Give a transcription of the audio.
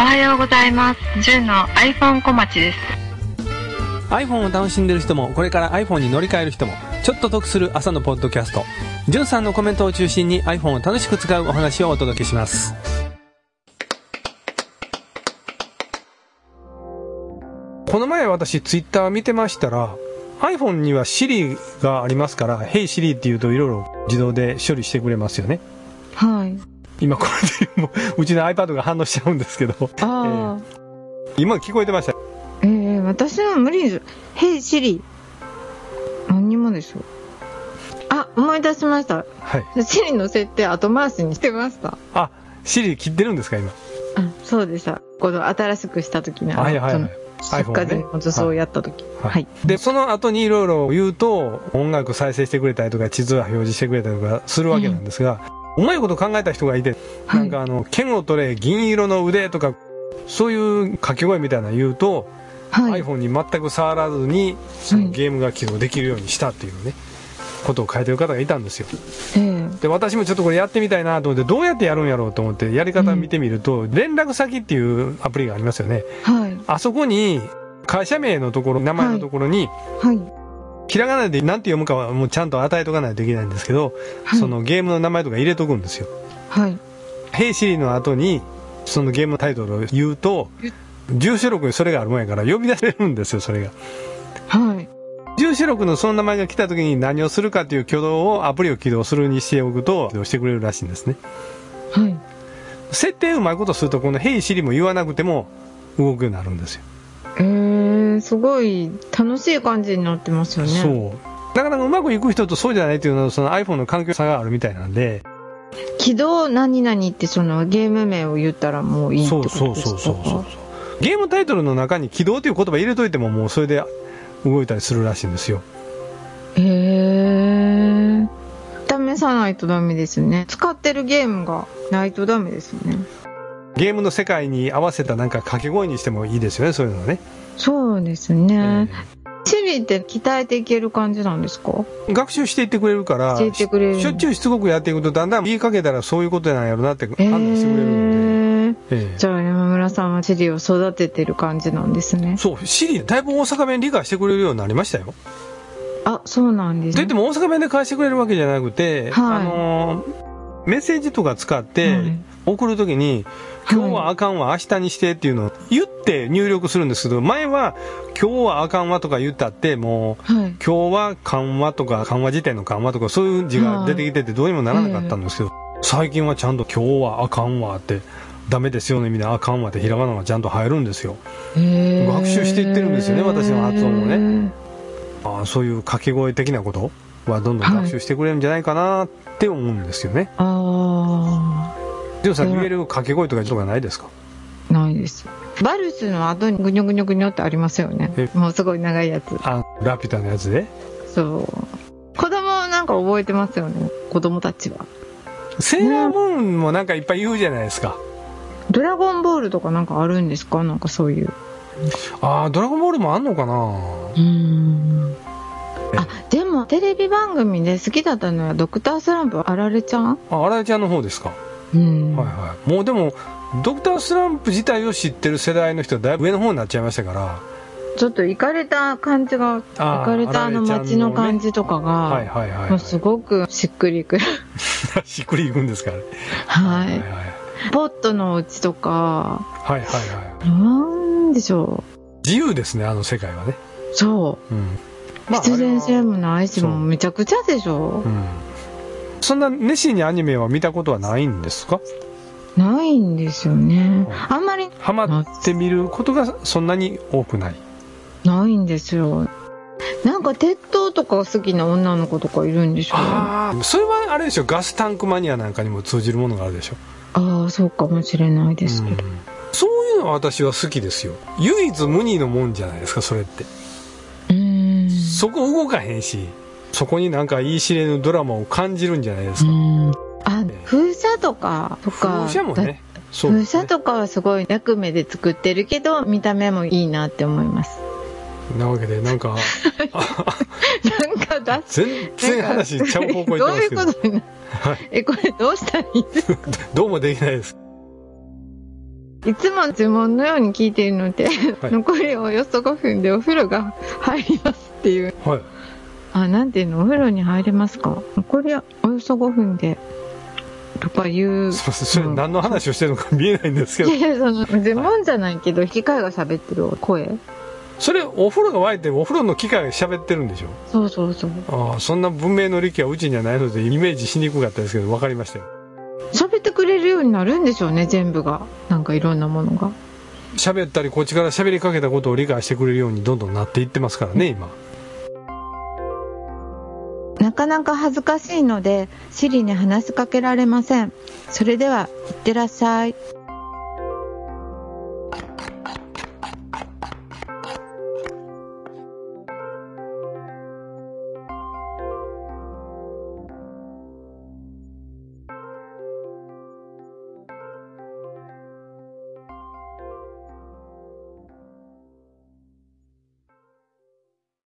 はようございます。純の iPhone 小町です。 iPhone を楽しんでる人もこれから iPhone に乗り換える人もちょっと得する朝のポッドキャスト、純さんのコメントを中心に iPhone を楽しく使うお話をお届けします。この前私ツイッター見てましたら iPhone には Siri がありますから Hey Siri って言うといろいろ自動で処理してくれますよね。 はい。 今これでもうちの iPad が反応しちゃうんですけど、今聞こえてました。 私は無理です。Hey Siri 何にもでしょ。あ、思い出しました。 はい。 Siri の設定後回しにしてました。 あ、Siri 切ってるんですか今。 そうでした。この新しくした時にはいはいはい。 出荷前の塗装をやった時、 はい、でその後にいろいろ言うと音楽再生してくれたりとか地図は表示してくれたりとかするわけなんですが、うまいこと考えた人がいて、なんか剣を取れ銀色の腕とかそういう掛け声みたいなの言うと、iPhone に全く触らずにそのゲームが起動できるようにしたっていうね、ことを書いてる方がいたんですよ。で私もちょっとこれやってみたいなと思ってどうやってやるんやろうと思ってやり方を見てみると、連絡先っていうアプリがありますよね。あそこに会社名のところ名前のところに、ひらがなで何て読むかはもうちゃんと与えとかないといけないんですけど、そのゲームの名前とか入れとくんですよ。Hey Siri の後にそのゲームのタイトルを言うと住所録にそれがあるもんやから呼び出せるんですよ。それが住所録のその名前が来た時に何をするかという挙動をアプリを起動するにしておくと起動してくれるらしいんですね。設定うまいことするとこの Hey Siri も言わなくても動くようになるんですよ。 すごい楽しい感じになってますよね。 そうなかなかうまくいく人とそうじゃないというのはその iPhone の環境差があるみたいなんで、 起動何々ってそのゲーム名を言ったらもういいってことですか？そうゲームタイトルの中に起動という言葉入れといてももうそれで動いたりするらしいんですよ。 試さないとダメですね。使ってるゲームがないとダメですね。 ゲームの世界に合わせたなんか掛け声にしてもいいですよね、そういうのはね。 そうですね。Siri って鍛えていける感じなんですか？学習していってくれるからしょっちゅうしつこくやっていくとだんだん言いかけたらそういうことなんやろなって判断してくれるんで、 じゃあ山村さんは Siri を育ててる感じなんですね。 そう、Siri だいぶ大阪弁理解してくれるようになりましたよ。 あ、そうなんですね。 でも大阪弁で返してくれるわけじゃなくて、メッセージとか使って送るときに、今日はあかんわ明日にしてっていうのを言って入力するんですけど、前は今日はあかんわとか言ったってもう、今日は緩和とか緩和辞典の緩和とかそういう字が出てきててどうにもならなかったんですけど、最近はちゃんと今日はあかんわってダメですよの意味であかんわってひらがながちゃんと入るんですよ。学習していってるんですよね、私の発音をね。そういう掛け声的なことはどんどん学習してくれるんじゃないかなって思うんですよね。ジョーさん言える掛け声とかないですか？ ないです。バルスの後にグニョグニョグニョってありますよね。もうすごい長いやつ。 ラピュタのやつで。 そう。子供なんか覚えてますよね、子供たちは。 セーラームーンもなんかいっぱい言うじゃないですか。 ドラゴンボールとかなんかあるんですか？なんかそういう。 ドラゴンボールもあんのかな。 でもテレビ番組で好きだったのはドクタースランプあられちゃん。 あられちゃんの方ですか。もうでもドクタースランプ自体を知ってる世代の人はだいぶ上の方になっちゃいましたから、 ちょっとイカれた感じが、イカれた街の感じとかがもうすごくしっくりくるしっくりいくんですかね。 ポットのお家とかなんでしょう、 自由ですね、あの世界はね。 そう、必然性もないしもうめちゃくちゃでしょ。そんな熱心にアニメは見たことはないんですか？ ないんですよね。あんまりハマってみることがそんなに多くないんですよ。なんか鉄塔とか好きな女の子とかいるんでしょ。 それはあれでしょ、ガスタンクマニアなんかにも通じるものがあるでしょ。そうかもしれないですけど、 そういうのは私は好きですよ。唯一無二のもんじゃないですか、それって。そこ動かへんし、そこになんか言い知れぬドラマを感じるんじゃないですか。風車とか風車もね、 風車とかはすごい役目で作ってるけど見た目もいいなって思います。 なわけでなんか全然話ちゃう方向行ってますけど、 これどうしたらいいですか？ どうもできないです。 いつも呪文のように聞いているので、 はい残りおよそ5分でお風呂が入りますっていう。 はい。 なんていうの、お風呂に入れますか？残りおよそ5分で。とかいう。 すいません、それ何の話をしてるのか見えないんですけど。 いや、呪文じゃないけど、機械が喋ってる声。 それ、お風呂が沸いて、お風呂の機械が喋ってるんでしょ？ そうそうそう。 ああ、そんな文明の利器はうちにはないので、イメージしにくかったですけど、分かりましたよ。 喋ってくれるようになるんでしょうね、全部が。なんかいろんなものが。 喋ったり、こっちから喋りかけたことを理解してくれるようにどんどんなっていってますからね、今。 なかなか恥ずかしいので、シリに話しかけられません。それでは、いってらっしゃい。